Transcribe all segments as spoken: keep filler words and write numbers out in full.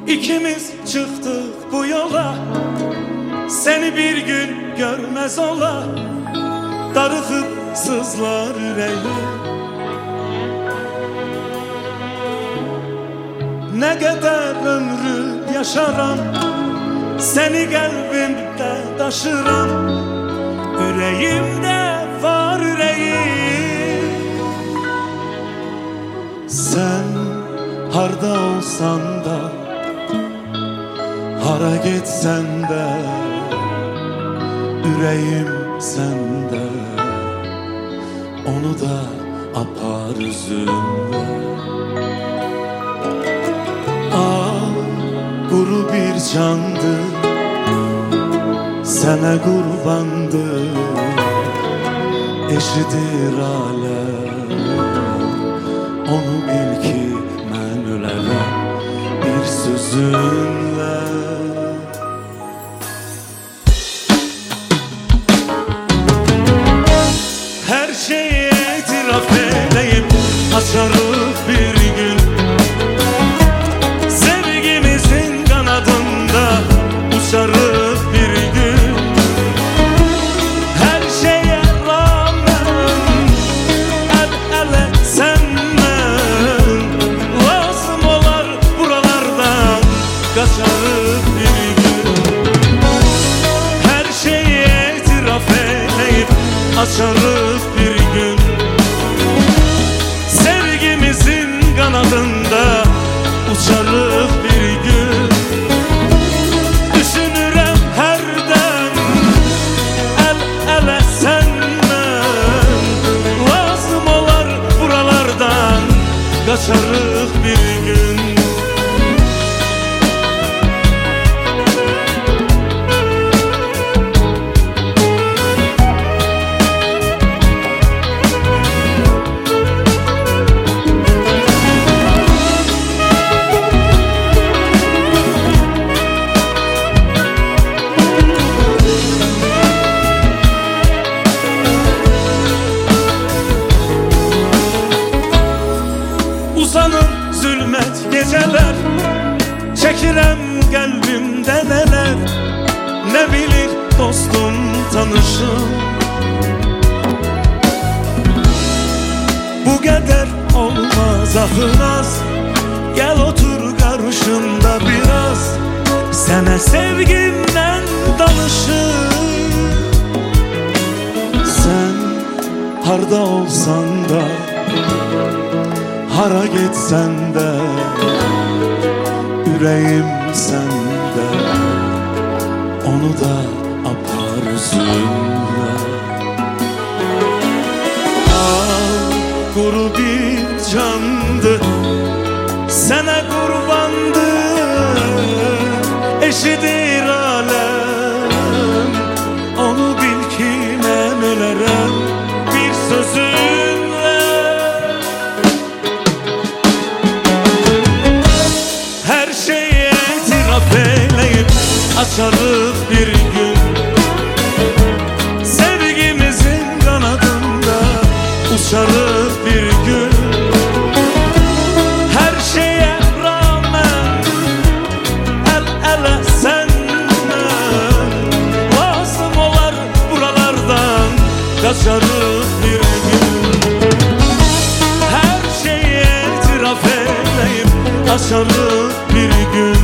İkimiz çıktık bu yola, seni bir gün görmez ola, darıkıp sızlar yüreğim. Ne kadar ömrü yaşaram, seni kalbimde taşıram. Yüreğimde var yüreğim. Sen harda olsan da, hara gitsen de, yüreğim sende. Onu da apar üzümle. Ah, kuru bir candı, sana kurbandı. Eşidir alem, onu bil ki mən ölərəm bir sözünle. Her şeye itiraf edeyim, açarıq bir gün. Sevgimizin kanadında uçarıq bir gün. Her şeye rağmen el ele senden, lazım olar buralardan kaçarıq bir gün. Her şeye itiraf edeyip açarıq bir gün. Sevgimizin kanadında uçarıq bir gün. Düşünürəm hərdən el ele senden, lazım olar buralardan kaçarıq bir gün. Uzanır zülmət geceler, çekirəm kalbimde neler. Ne bilir dostum tanışım, bu kadar olmaz ahınaz. Gel otur karşımda biraz, sana sevgimden danışım. Sen harda olsan da, hara gitsen de, yüreğim sende. Onu da apar üzümle. Ah, kuru bir candı, sana kurbandı. Eşidir alem, onu bil ki mən ölərəm bir sözünle. Her şeye itiraf eyleyip açarıq bir gün. Sevgimizin kanadında uçarıq bir gün. Her şeye rağmen el ele senden, lazım olar buralardan kaçarıq bir gün. Her şeye itiraf eyleyip açarıq bir gün.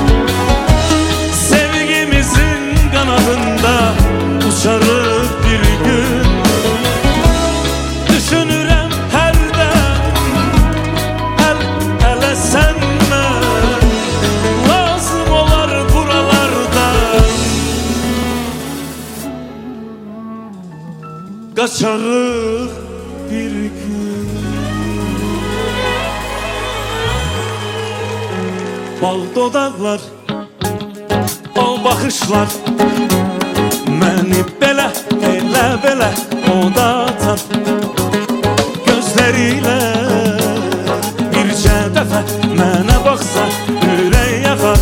Sevgimizin kanadında uçarıq bir gün. Düşünürəm hərdən el ele senden, lazım olar buralardan kaçarıq bir gün. Bal dodaqlar, o baxışlar məni belə, elə belə odatar. Gözlərilə bircə dəfə mənə baxsa ürək yaxar.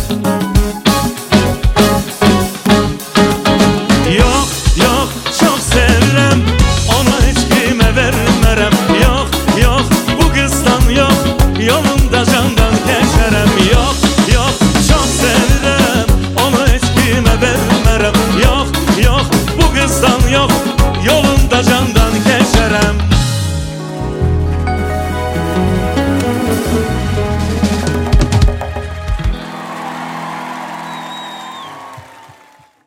Yox, yox, çox sevirəm, ona heç kimə vermərəm. Yox, yox, bu qızdan yox, yolunda candan keçərəm. Yox, yox, çox yok